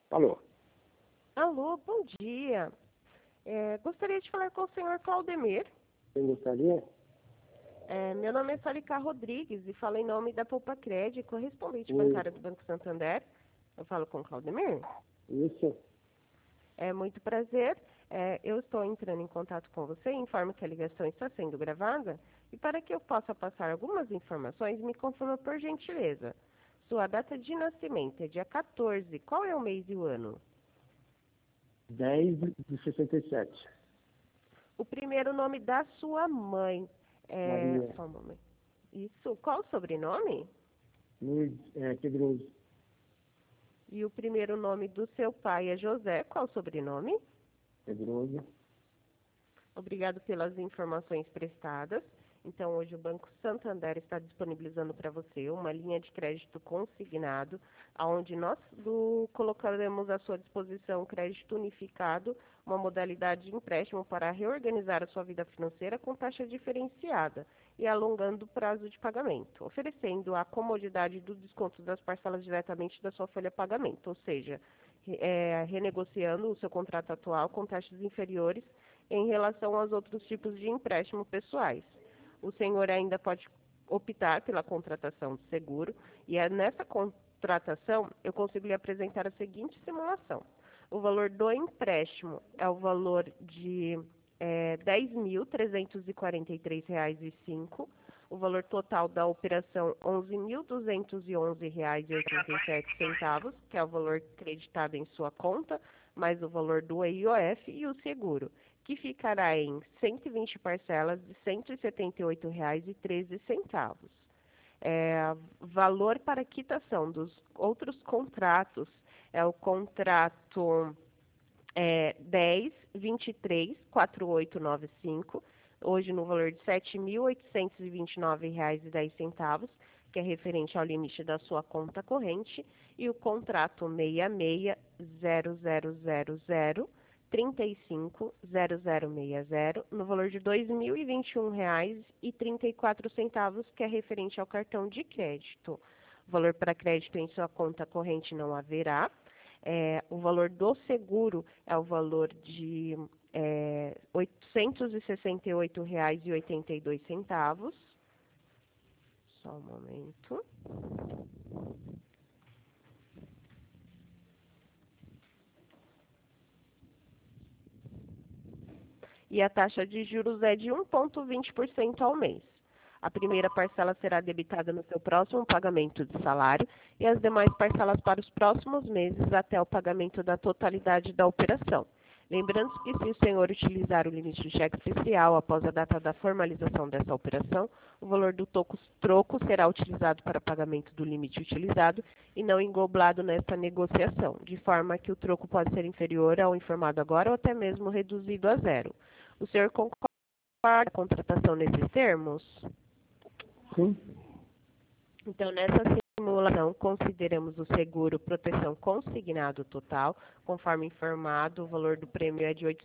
Alô? Alô, bom dia. Gostaria de falar com o senhor Claudemir. Quem gostaria? Meu nome é Salica Rodrigues e falo em nome da Poupa Cred, correspondente Oi. bancária do Banco Santander. Eu falo com o Claudemir. Isso. É muito prazer. Eu estou entrando em contato com você e informo que a ligação está sendo gravada. E para que eu possa passar algumas informações, me confirma por gentileza. Sua data de nascimento é dia 14. Qual é o mês e o ano? 10 de 67. O primeiro nome da sua mãe. Maria. Só um momento. Isso. Qual o sobrenome? Luiz Pedroso. E o primeiro nome do seu pai é José. Qual o sobrenome? Pedroso. Obrigado pelas informações prestadas. Então, hoje o Banco Santander está disponibilizando para você uma linha de crédito consignado, onde nós colocaremos à sua disposição crédito unificado, uma modalidade de empréstimo para reorganizar a sua vida financeira com taxa diferenciada e alongando o prazo de pagamento, oferecendo a comodidade do desconto das parcelas diretamente da sua folha de pagamento, ou seja, renegociando o seu contrato atual com taxas inferiores em relação aos outros tipos de empréstimo pessoais. O senhor ainda pode optar pela contratação de seguro e nessa contratação eu consigo lhe apresentar a seguinte simulação. O valor do empréstimo é o valor de R$ 10.343,05. O valor total da operação R$ 11.211,87, que é o valor creditado em sua conta, mais o valor do EIOF e o seguro, que ficará em 120 parcelas de R$ 178,13. Valor para quitação dos outros contratos é o contrato 10.23.4895, hoje no valor de R$ 7.829,10, que é referente ao limite da sua conta corrente, e o contrato 66.000035.0060, no valor de R$ 2.021,34, que é referente ao cartão de crédito. O valor para crédito em sua conta corrente não haverá. O valor do seguro é o valor de R$ 868,82. Só um momento. E a taxa de juros é de 1,20% ao mês. A primeira parcela será debitada no seu próximo pagamento de salário e as demais parcelas para os próximos meses até o pagamento da totalidade da operação. Lembrando que se o senhor utilizar o limite de cheque especial após a data da formalização dessa operação, o valor do troco será utilizado para pagamento do limite utilizado e não englobado nesta negociação, de forma que o troco pode ser inferior ao informado agora ou até mesmo reduzido a zero. O senhor concorda com a contratação nesses termos? Sim. Então, nessa simulação, consideramos o seguro proteção consignado total, conforme informado, o valor do prêmio é de R$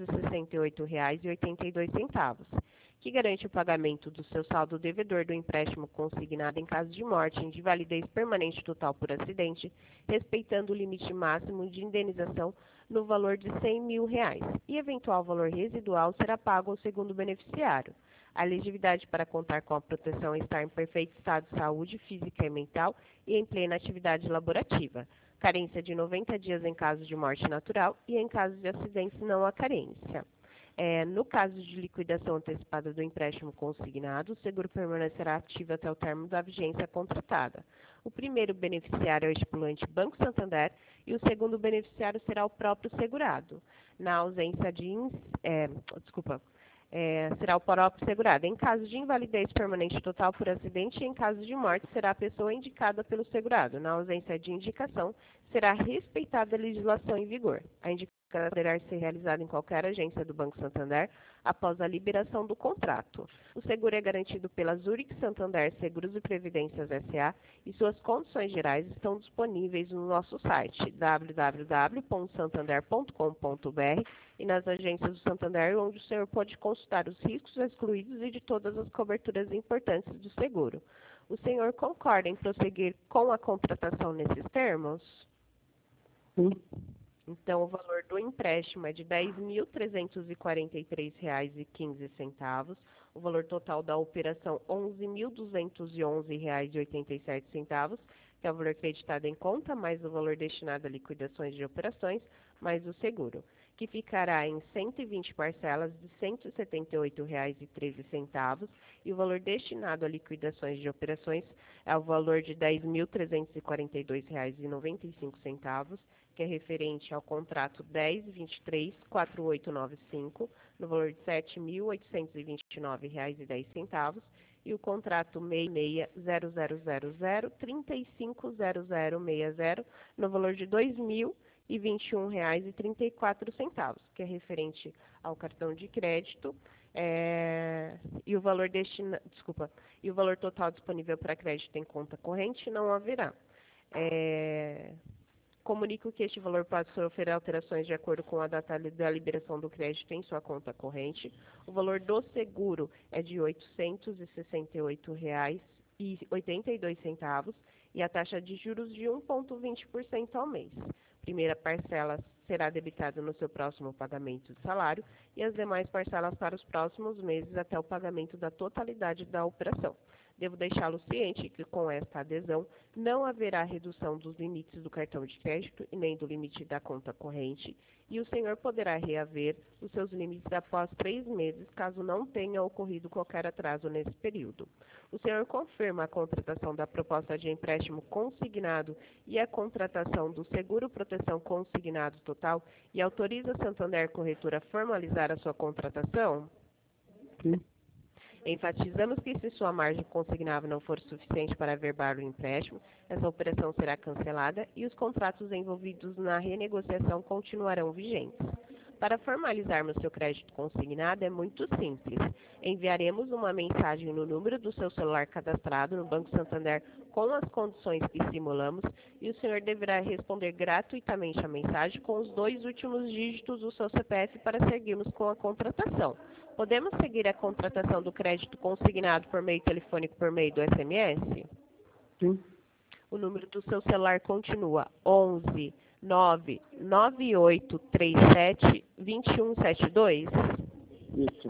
868,82, que garante o pagamento do seu saldo devedor do empréstimo consignado em caso de morte de invalidez permanente total por acidente, respeitando o limite máximo de indenização no valor de R$ 100 mil, e eventual valor residual será pago ao segundo beneficiário. A elegibilidade para contar com a proteção é estar em perfeito estado de saúde física e mental e em plena atividade laborativa. Carência de 90 dias em caso de morte natural e em caso de acidente não há carência. No caso de liquidação antecipada do empréstimo consignado, o seguro permanecerá ativo até o término da vigência contratada. O primeiro beneficiário é o estipulante Banco Santander e o segundo beneficiário será o próprio segurado. Na ausência de... será o próprio segurado. Em caso de invalidez permanente total por acidente e em caso de morte, será a pessoa indicada pelo segurado. Na ausência de indicação, será respeitada a legislação em vigor. A indicação poderá ser realizada em qualquer agência do Banco Santander após a liberação do contrato. O seguro é garantido pela Zurich Santander Seguros e Previdências S.A. e suas condições gerais estão disponíveis no nosso site www.santander.com.br e nas agências do Santander, onde o senhor pode consultar os riscos excluídos e de todas as coberturas importantes do seguro. O senhor concorda em prosseguir com a contratação nesses termos? Sim. Então, o valor do empréstimo é de R$ 10.343,15. O valor total da operação, R$ 11.211,87, que é o valor creditado em conta, mais o valor destinado a liquidações de operações, mais o seguro, que ficará em 120 parcelas de R$ 178,13, e o valor destinado a liquidações de operações é o valor de R$ 10.342,95, que é referente ao contrato 10.23.4895, no valor de R$ 7.829,10, e o contrato 66.0000.350060, no valor de R$ 2.021,34, que é referente ao cartão de crédito, e o valor e o valor total disponível para crédito em conta corrente não haverá. Comunico que este valor pode sofrer alterações de acordo com a data da liberação do crédito em sua conta corrente. O valor do seguro é de R$ 868,82 e a taxa de juros de 1,20% ao mês. Primeira parcela será debitada no seu próximo pagamento de salário e as demais parcelas para os próximos meses até o pagamento da totalidade da operação. Devo deixá-lo ciente que, com esta adesão, não haverá redução dos limites do cartão de crédito e nem do limite da conta corrente, e o senhor poderá reaver os seus limites após 3 meses, caso não tenha ocorrido qualquer atraso nesse período. O senhor confirma a contratação da proposta de empréstimo consignado e a contratação do seguro proteção consignado total e autoriza a Santander Corretora a formalizar a sua contratação? Sim. Enfatizamos que, se sua margem consignável não for suficiente para averbar o empréstimo, essa operação será cancelada e os contratos envolvidos na renegociação continuarão vigentes. Para formalizarmos seu crédito consignado é muito simples. Enviaremos uma mensagem no número do seu celular cadastrado no Banco Santander com as condições que simulamos e o senhor deverá responder gratuitamente a mensagem com os 2 últimos dígitos do seu CPF para seguirmos com a contratação. Podemos seguir a contratação do crédito consignado por meio telefônico por meio do SMS? Sim. O número do seu celular continua 11 99837 2172? Isso.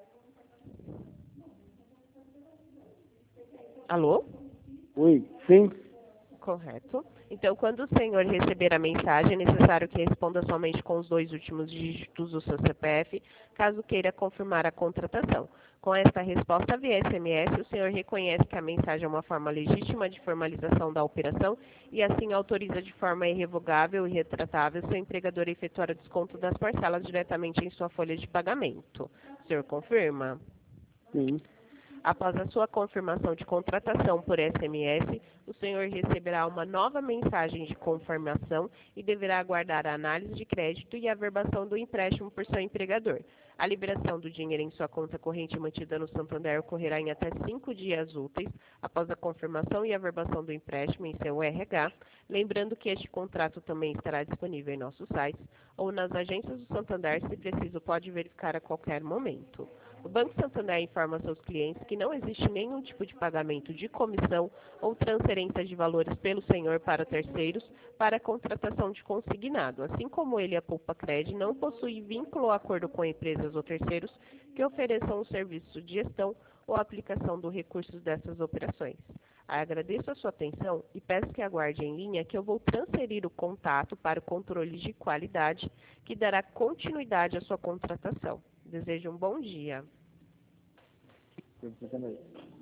Alô? Oi. Sim. Correto. Então, quando o senhor receber a mensagem, é necessário que responda somente com os 2 últimos dígitos do seu CPF, caso queira confirmar a contratação. Com esta resposta via SMS, o senhor reconhece que a mensagem é uma forma legítima de formalização da operação e assim autoriza de forma irrevogável e retratável seu empregador a efetuar o desconto das parcelas diretamente em sua folha de pagamento. O senhor confirma? Sim. Após a sua confirmação de contratação por SMS, o senhor receberá uma nova mensagem de confirmação e deverá aguardar a análise de crédito e a averbação do empréstimo por seu empregador. A liberação do dinheiro em sua conta corrente mantida no Santander ocorrerá em até 5 dias úteis após a confirmação e averbação do empréstimo em seu RH, lembrando que este contrato também estará disponível em nossos sites ou nas agências do Santander, se preciso, pode verificar a qualquer momento. O Banco Santander informa seus clientes que não existe nenhum tipo de pagamento de comissão ou transferência de valores pelo senhor para terceiros para a contratação de consignado, assim como ele, a Poupa Cred, não possui vínculo ou acordo com empresas ou terceiros que ofereçam o serviço de gestão ou aplicação dos recursos dessas operações. Agradeço a sua atenção e peço que aguarde em linha que eu vou transferir o contato para o controle de qualidade que dará continuidade à sua contratação. Desejo um bom dia. Você também.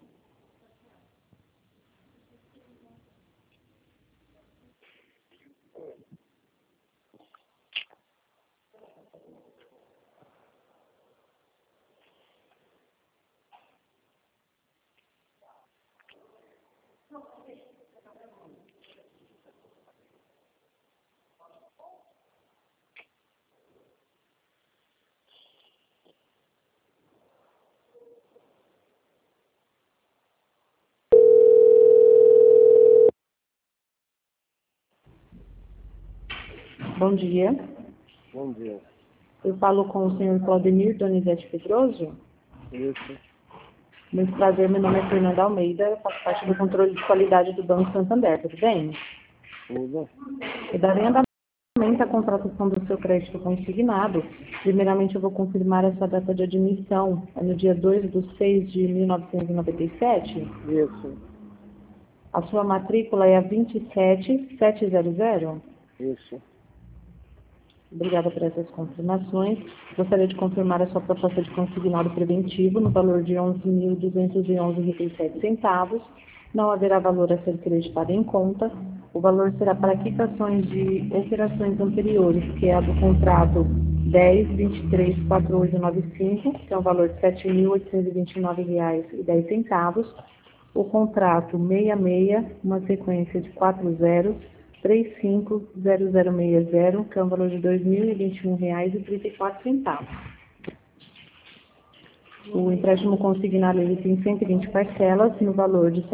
Bom dia. Bom dia. Eu falo com o senhor Claudemir Donizete Pedroso. Isso. Muito prazer, meu nome é Fernanda Almeida, eu faço parte do controle de qualidade do Banco Santander, tudo bem? Tudo. Eu darei andamento referente à contratação do seu crédito consignado, primeiramente eu vou confirmar essa data de admissão. É no dia 2/6/1997. Isso. A sua matrícula é a 27700. Isso. Obrigada por essas confirmações. Gostaria de confirmar a sua proposta de consignado preventivo no valor de R$ 11.211,07. Não haverá valor a ser creditado em conta. O valor será para quitações de operações anteriores, que é a do contrato 10.23.4895, que é um valor de R$ 7.829,10. O contrato 66, uma sequência de 4 zeros, 350060, que é um valor de R$ 2.021,34. O empréstimo consignado ele tem 120 parcelas, no valor de R$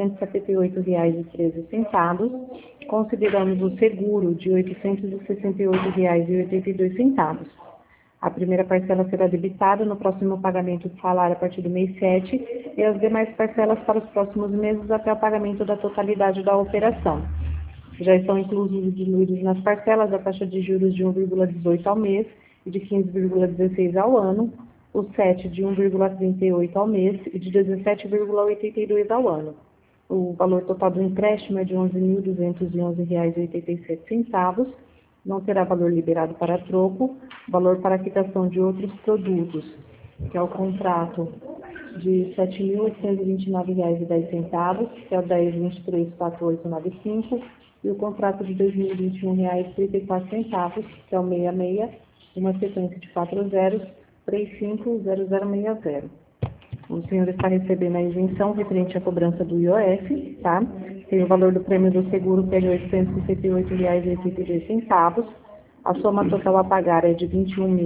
178,13. Consideramos o seguro de R$ 868,82. A primeira parcela será debitada no próximo pagamento do salário a partir do mês 7 e as demais parcelas para os próximos meses até o pagamento da totalidade da operação. Já estão inclusos e diluídos nas parcelas a taxa de juros de 1,18 ao mês e de 15,16 ao ano, o 7 de 1,38 ao mês e de 17,82 ao ano. O valor total do empréstimo é de R$ 11.211,87. Não terá valor liberado para troco, valor para quitação de outros produtos, que é o contrato de R$ 7.829,10, que é o 10.23.4895, e o contrato de R$ 2.021,34, que é o 66, uma sequência de 4 zeros, 350060. O senhor está recebendo a isenção referente à cobrança do IOF, tá? Tem o valor do prêmio do seguro, que é de R$ 868,82. A soma total a pagar é de R$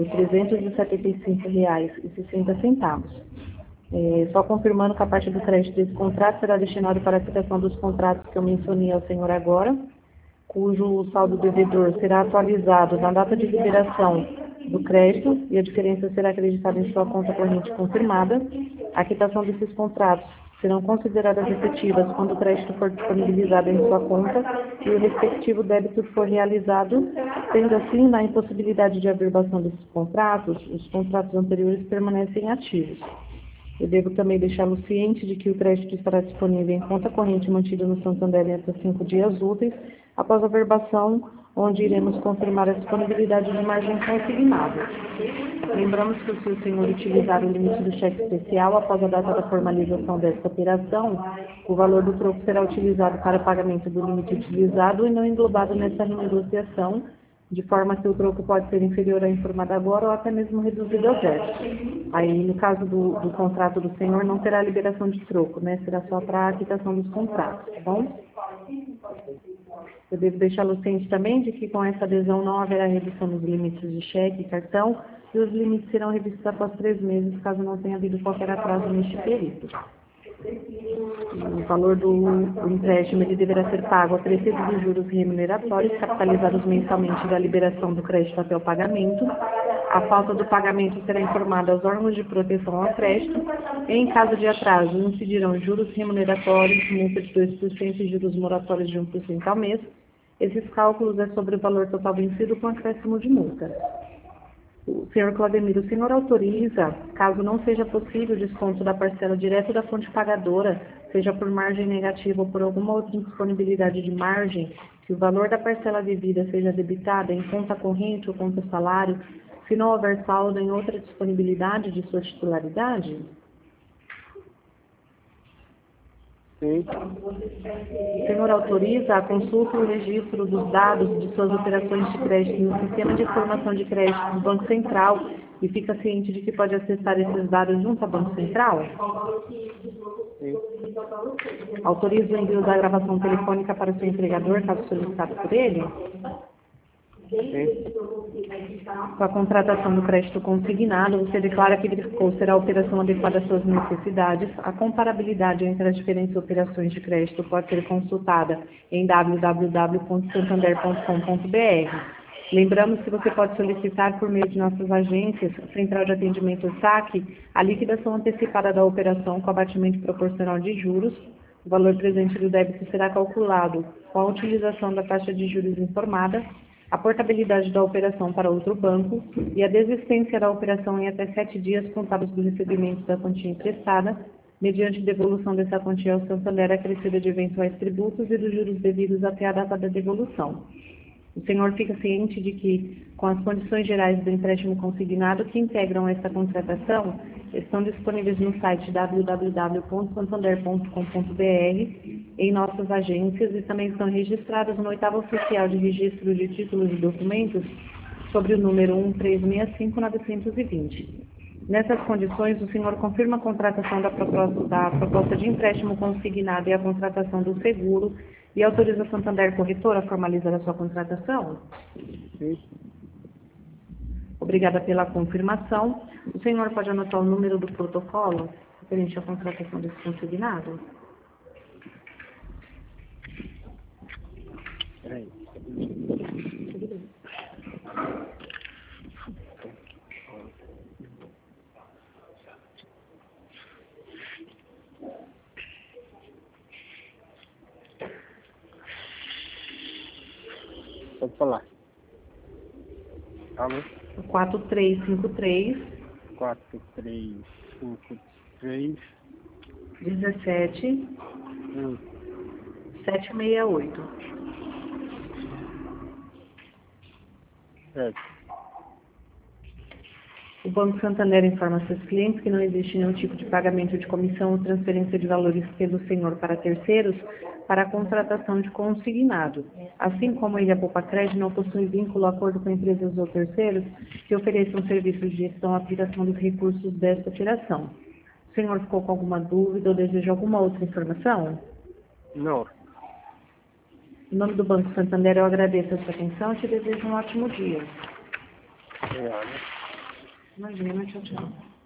21.375,60. Só confirmando que a parte do crédito desse contrato será destinado para a quitação dos contratos que eu mencionei ao senhor agora, cujo saldo devedor será atualizado na data de liberação do crédito e a diferença será acreditada em sua conta corrente confirmada. A quitação desses contratos serão consideradas efetivas quando o crédito for disponibilizado em sua conta e o respectivo débito for realizado. Sendo assim, na impossibilidade de averbação desses contratos, os contratos anteriores permanecem ativos. Eu devo também deixá-lo ciente de que o crédito estará disponível em conta corrente mantida no Santander até 5 dias úteis após a averbação, onde iremos confirmar a disponibilidade de margem consignada. Lembramos que se o senhor utilizar o limite do cheque especial após a data da formalização desta operação, o valor do troco será utilizado para pagamento do limite utilizado e não englobado nessa renegociação, de forma que o troco pode ser inferior ao informado agora ou até mesmo reduzido a zero. Aí, no caso do contrato do senhor, não terá liberação de troco, né? Será só para a quitação dos contratos, tá bom? Eu devo deixá-lo ciente também de que com essa adesão não haverá redução nos limites de cheque e cartão e os limites serão revistos após 3 meses, caso não tenha havido qualquer atraso neste período. O valor do empréstimo ele deverá ser pago a preceito dos juros remuneratórios capitalizados mensalmente da liberação do crédito até o pagamento. A falta do pagamento será informada aos órgãos de proteção ao crédito e, em caso de atraso, incidirão juros remuneratórios, multa de 2% e juros moratórios de 1% ao mês. Esses cálculos é sobre o valor total vencido com acréscimo de multa. O senhor Claudemiro, o senhor autoriza, caso não seja possível o desconto da parcela direto da fonte pagadora, seja por margem negativa ou por alguma outra indisponibilidade de margem, que o valor da parcela devida seja debitada em conta corrente ou conta salário, se não houver saldo em outra disponibilidade de sua titularidade? Sim. O senhor autoriza a consulta e o registro dos dados de suas operações de crédito no Sistema de Informação de Crédito do Banco Central e fica ciente de que pode acessar esses dados junto ao Banco Central? Sim. Autoriza o envio da gravação telefônica para o seu empregador, caso solicitado por ele? Sim. Com a contratação do crédito consignado, você declara que verificou será a operação adequada às suas necessidades. A comparabilidade entre as diferentes operações de crédito pode ser consultada em www.santander.com.br. Lembramos que você pode solicitar por meio de nossas agências, Central de Atendimento SAC, a liquidação antecipada da operação com abatimento proporcional de juros. O valor presente do débito será calculado com a utilização da taxa de juros informada. a portabilidade da operação para outro banco e a desistência da operação em até 7 dias contados do recebimento da quantia emprestada, mediante devolução dessa quantia ao Santander acrescida de eventuais tributos e dos juros devidos até a data da devolução. O senhor fica ciente de que, com as condições gerais do empréstimo consignado que integram esta contratação, estão disponíveis no site www.santander.com.br, em nossas agências, e também estão registradas no 8º Oficial de Registro de Títulos e Documentos, sobre o número 1365920. Nessas condições, o senhor confirma a contratação da proposta de empréstimo consignado e a contratação do seguro e autoriza a Santander Corretora a formalizar a sua contratação? Sim. Obrigada pela confirmação. O senhor pode anotar o número do protocolo referente à contratação desse consignado? Peraí. Pode falar. Alô? 4353 4353 17 768. Certo. O Banco Santander informa a seus clientes que não existe nenhum tipo de pagamento de comissão ou transferência de valores pelo senhor para terceiros para a contratação de consignado. Assim como ele, a Poupa Crédito, não possui vínculo, acordo com empresas ou terceiros que ofereçam serviços de gestão ou aplicação dos recursos desta operação. O senhor ficou com alguma dúvida ou deseja alguma outra informação? Não. Em nome do Banco Santander, eu agradeço a sua atenção e te desejo um ótimo dia. Obrigado. Imagina, tchau, tchau.